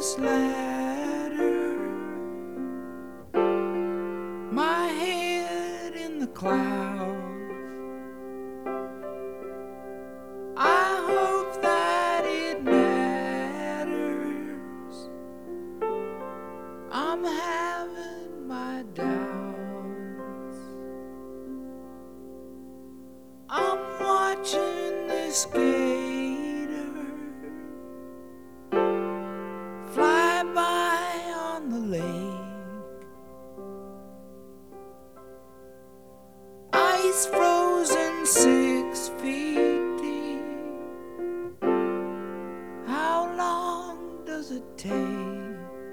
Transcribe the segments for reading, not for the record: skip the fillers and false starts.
this ladder, my head in the clouds. I hope that it matters. I'm having my doubts. I'm watching this gator fly by on the lake. Ice frozen 6 feet deep. How long does it take?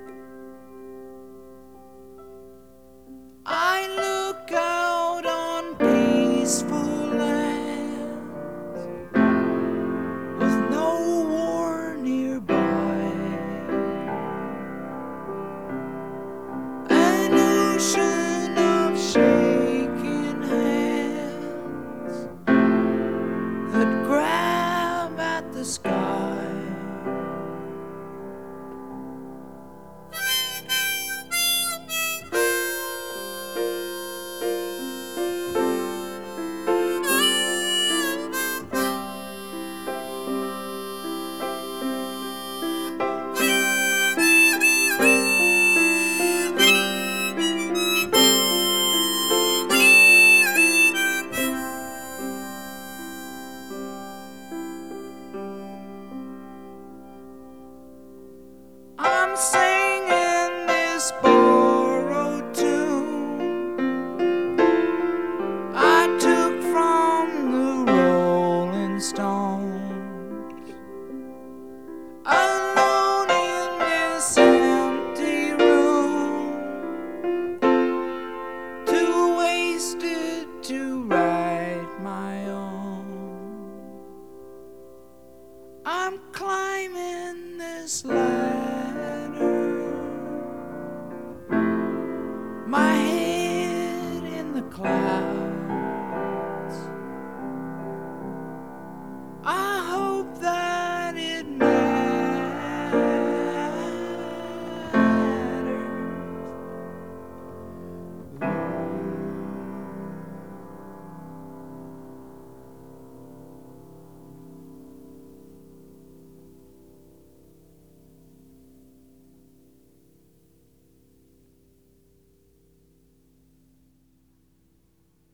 I look out on peaceful lands with no war nearby, an ocean of shaking hands that grab at the sky. I'm singing this borrowed tune I took from the Rolling Stones, alone in this empty room, too wasted to write my own. I'm climbing this ladder, my head in the clouds.